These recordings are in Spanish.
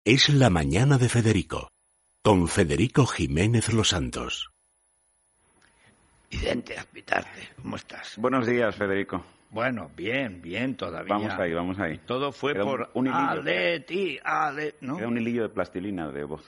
Es la mañana de Federico, con Federico Jiménez Los Santos. Vicente Azpitarte, ¿cómo estás? Buenos días, Federico. Bueno, bien todavía. Vamos ahí. Todo fue Queda por un hilillo. Aleti, ¿no? Queda un hilillo de plastilina de voz.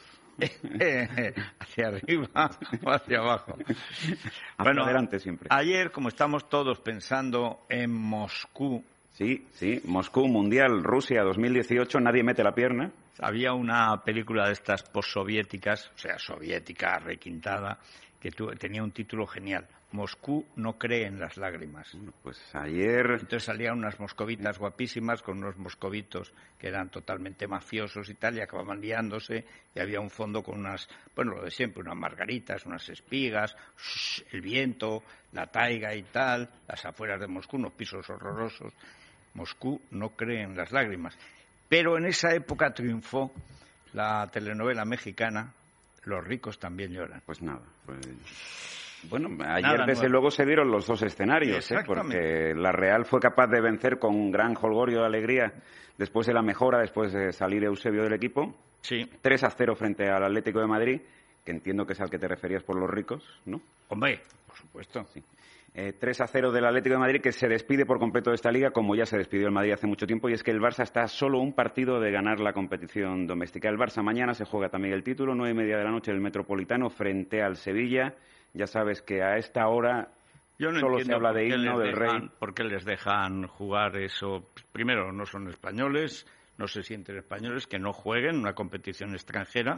Hacia arriba o hacia abajo. Bueno, adelante siempre. Ayer, como estamos todos pensando en Moscú. Sí, Moscú, Mundial, Rusia 2018, nadie mete la pierna. Había una película de estas postsoviéticas, o sea, soviética, requintada, que tenía un título genial. Moscú no cree en las lágrimas. Bueno, pues ayer... Entonces salían unas moscovitas guapísimas con unos moscovitos que eran totalmente mafiosos y tal, y acababan liándose, y había un fondo con unas, bueno, lo de siempre, unas margaritas, unas espigas, el viento, la taiga y tal, las afueras de Moscú, unos pisos horrorosos. Moscú no cree en las lágrimas. Pero en esa época triunfó la telenovela mexicana Los ricos también lloran. Pues nada, Bueno, ayer desde luego se dieron los dos escenarios, porque la Real fue capaz de vencer con un gran jolgorio de alegría después de la mejora, después de salir Eusebio del equipo. Sí. 3-0 frente al Atlético de Madrid, que entiendo que es al que te referías por los ricos, ¿no? Hombre, por supuesto. Sí. 3-0 del Atlético de Madrid, que se despide por completo de esta liga, como ya se despidió el Madrid hace mucho tiempo, y es que el Barça está a solo un partido de ganar la competición doméstica. El Barça mañana se juega también el título, 9:30 de la noche, en el Metropolitano, frente al Sevilla. Ya sabes que a esta hora solo se habla de himno del Rey. ¿Por qué les dejan jugar eso? Primero, no son españoles, no se sienten españoles, que no jueguen una competición extranjera.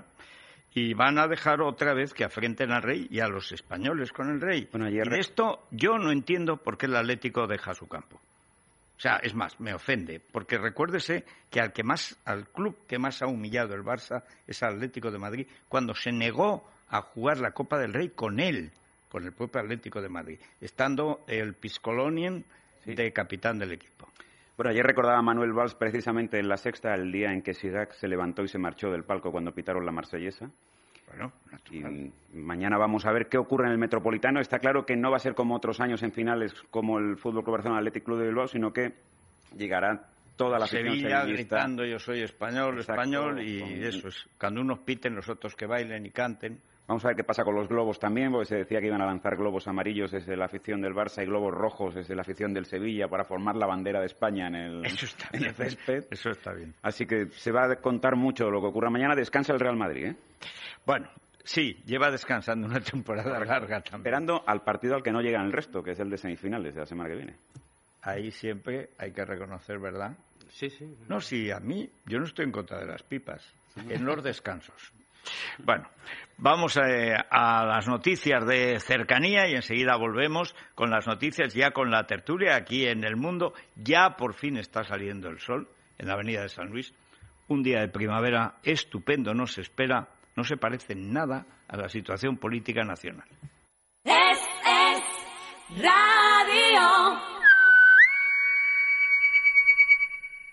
Y van a dejar otra vez que afrenten al Rey y a los españoles con el Rey. Bueno, ayer... Y esto yo no entiendo por qué el Atlético deja su campo. O sea, es más, me ofende, porque recuérdese que al club que más ha humillado el Barça es el Atlético de Madrid, cuando se negó a jugar la Copa del Rey con él, con el propio Atlético de Madrid, estando el Piscolonien de capitán del equipo. Bueno, ayer recordaba Manuel Valls precisamente en La Sexta el día en que Sirac se levantó y se marchó del palco cuando pitaron la Marsellesa. Bueno, y mañana vamos a ver qué ocurre en el Metropolitano. Está claro que no va a ser como otros años en finales como el Fútbol Club Barcelona, Athletic Club de Bilbao, sino que llegará toda la afición Sevilla gritando yo soy español, exacto, español, y eso es. Cuando unos piten, los otros que bailen y canten. Vamos a ver qué pasa con los globos también, porque se decía que iban a lanzar globos amarillos desde la afición del Barça y globos rojos desde la afición del Sevilla para formar la bandera de España en el césped. Eso está bien. Así que se va a contar mucho lo que ocurra mañana. Descansa el Real Madrid, ¿eh? Bueno, sí, lleva descansando una temporada larga también. Esperando al partido al que no llegan el resto, que es el de semifinales de la semana que viene. Ahí siempre hay que reconocer, ¿verdad? Sí. No, sí, a mí, yo no estoy en contra de las pipas, en los descansos. Bueno, vamos a las noticias de cercanía y enseguida volvemos con las noticias ya con la tertulia aquí en El Mundo. Ya por fin está saliendo el sol en la avenida de San Luis. Un día de primavera estupendo nos espera, no se parece en nada a la situación política nacional. Es Radio.